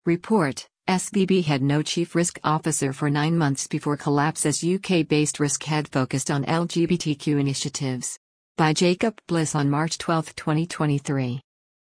Report: SVB had no chief risk officer for 9 months before collapse as UK-based risk had focused on LGBTQ initiatives. By Jacob Bliss on March 12, 2023.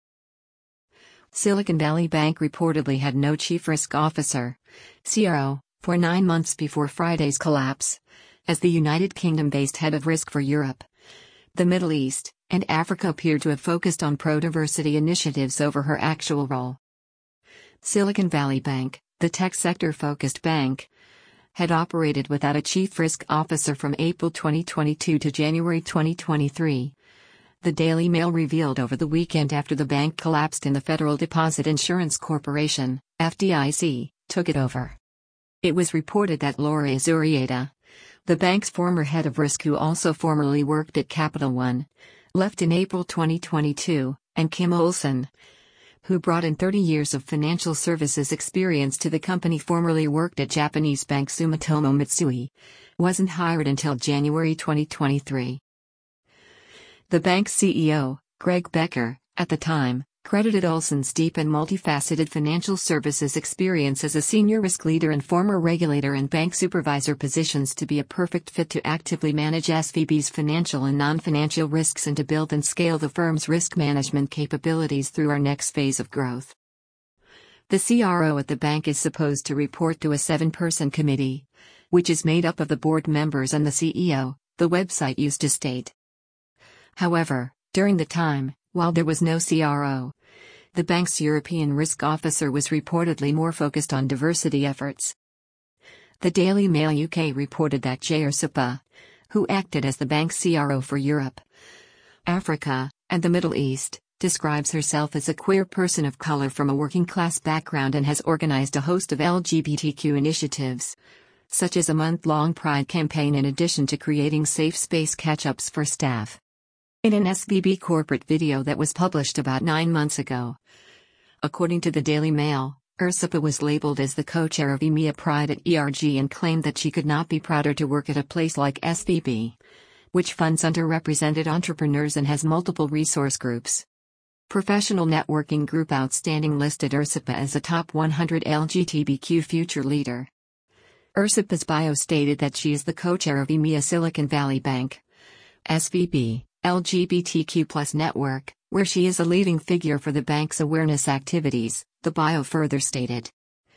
Silicon Valley Bank reportedly had no chief risk officer, CRO, for 9 months before Friday's collapse, as the United Kingdom-based head of risk for Europe, the Middle East, and Africa appeared to have focused on pro-diversity initiatives over her actual role. Silicon Valley Bank, the tech sector-focused bank, had operated without a chief risk officer from April 2022 to January 2023. The Daily Mail revealed over the weekend after the bank collapsed and the Federal Deposit Insurance Corporation, FDIC, took it over. It was reported that Laura Izurieta, the bank's former head of risk who also formerly worked at Capital One, left in April 2022, and Kim Olson, who brought in 30 years of financial services experience to the company, formerly worked at Japanese bank Sumitomo Mitsui, wasn't hired until January 2023. The bank's CEO, Greg Becker, at the time, credited Olson's deep and multifaceted financial services experience as a senior risk leader and former regulator and bank supervisor positions to be a perfect fit to actively manage SVB's financial and non-financial risks and to build and scale the firm's risk management capabilities through our next phase of growth. The CRO at the bank is supposed to report to a 7-person committee, which is made up of the board members and the CEO, the website used to state. However, during the time, while there was no CRO, the bank's European risk officer was reportedly more focused on diversity efforts. The Daily Mail UK reported that Jay Ursapa, who acted as the bank's CRO for Europe, Africa, and the Middle East, describes herself as a queer person of color from a working-class background and has organized a host of LGBTQ initiatives, such as a month-long Pride campaign in addition to creating safe space catch-ups for staff. In an SVB corporate video that was published about 9 months ago, according to the Daily Mail, Ursapa was labeled as the co-chair of EMEA Pride at ERG and claimed that she could not be prouder to work at a place like SVB, which funds underrepresented entrepreneurs and has multiple resource groups. Professional Networking Group Outstanding listed Ursapa as a top 100 LGBTQ future leader. Ursapa's bio stated that she is the co-chair of EMEA Silicon Valley Bank, SVB, LGBTQ+ network, where she is a leading figure for the bank's awareness activities, the bio further stated.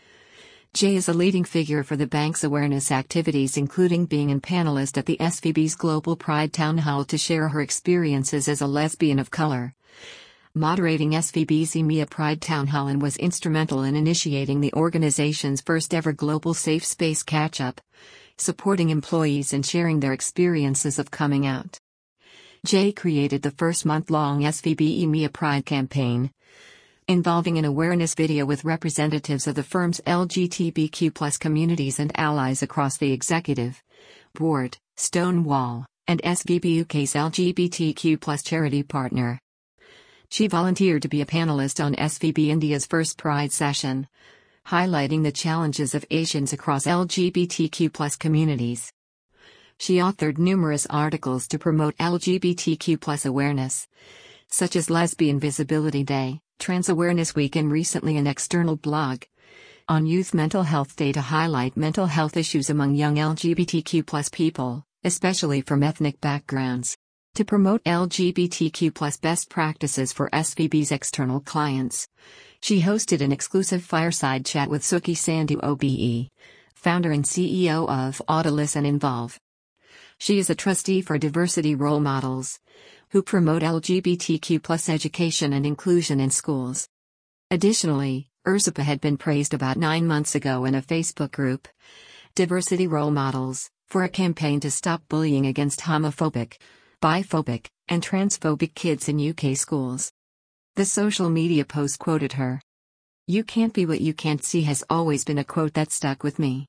Jay is a leading figure for the bank's awareness activities, including being a panelist at the SVB's Global Pride Town Hall to share her experiences as a lesbian of color, moderating SVB's EMEA Pride Town Hall, and was instrumental in initiating the organization's first ever global safe space catch-up, supporting employees and sharing their experiences of coming out. Jay created the first month-long SVB EMEA Pride campaign, involving an awareness video with representatives of the firm's LGBTQ+ communities and allies across the executive board, Stonewall, and SVB UK's LGBTQ+ charity partner. She volunteered to be a panelist on SVB India's first Pride session, highlighting the challenges of Asians across LGBTQ+ communities. She authored numerous articles to promote LGBTQ+ awareness, such as Lesbian Visibility Day, Trans Awareness Week, and recently an external blog on Youth Mental Health Day to highlight mental health issues among young LGBTQ+ people, especially from ethnic backgrounds, to promote LGBTQ+ best practices for SVB's external clients. She hosted an exclusive fireside chat with Suki Sandhu OBE, founder and CEO of Autolus and Involve. She is a trustee for Diversity Role Models, who promote LGBTQ+ education and inclusion in schools. Additionally, Ursapa had been praised about 9 months ago in a Facebook group, Diversity Role Models, for a campaign to stop bullying against homophobic, biphobic, and transphobic kids in UK schools. The social media post quoted her. "You can't be what you can't see" has always been a quote that stuck with me.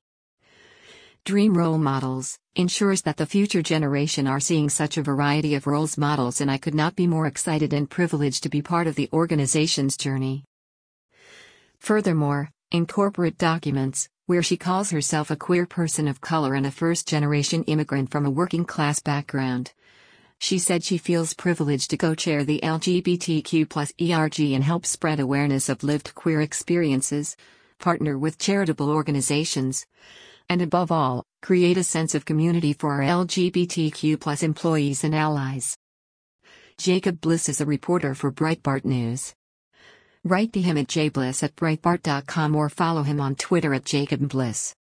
Dream Role Models ensures that the future generation are seeing such a variety of roles models, and I could not be more excited and privileged to be part of the organization's journey. Furthermore, in corporate documents, where she calls herself a queer person of color and a first-generation immigrant from a working-class background, She said she feels privileged to co-chair the LGBTQ+ ERG and help spread awareness of lived queer experiences, partner with charitable organizations, and above all, create a sense of community for our LGBTQ+ employees and allies. Jacob Bliss is a reporter for Breitbart News. Write to him at jbliss@breitbart.com or follow him on Twitter at jacobbliss.